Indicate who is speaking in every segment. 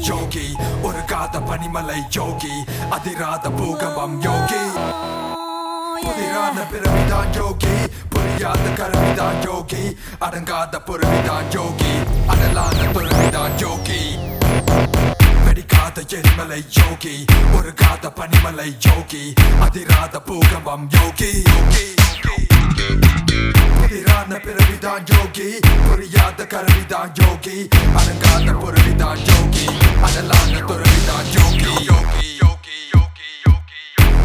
Speaker 1: யோகி ஒரு காத பனிமலை யோகி அதிராத பூகம்பம் யோகி புதிரான பிறவிதான் யோகி புரியாத கருவிதான் யோகி அடங்காத பொருவிதான் யோகி அனலான துறவிதான் யோகி வெடிக்காத எரிமலை யோகி ஒரு காத பனிமலை யோகி அதிராத பூகம்பம் யோகி புதிரான பிறவிதான் யோகி புரியாத கருவிதான் யோகி அடங்காத பொருவிதான் யோகி அனலான துறவிதான் யோகி யோகி யோகி யோகி யோகி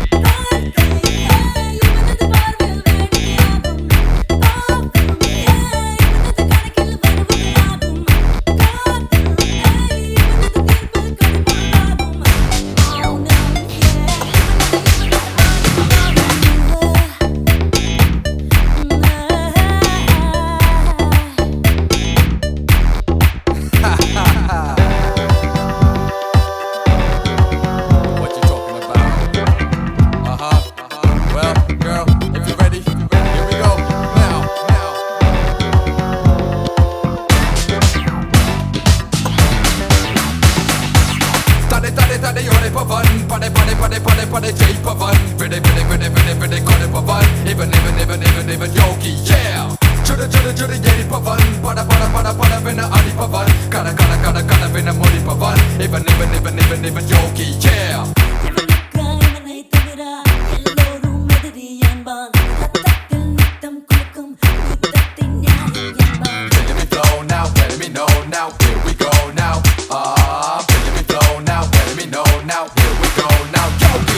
Speaker 1: Pade jai pavan vede kode pavan even yogi yeah chuda yeri pavan pada vena adi pavan kada vena mori pavan even yogi yeah let me flow now let me know now here we go now let me flow now let me know now here we go now yogi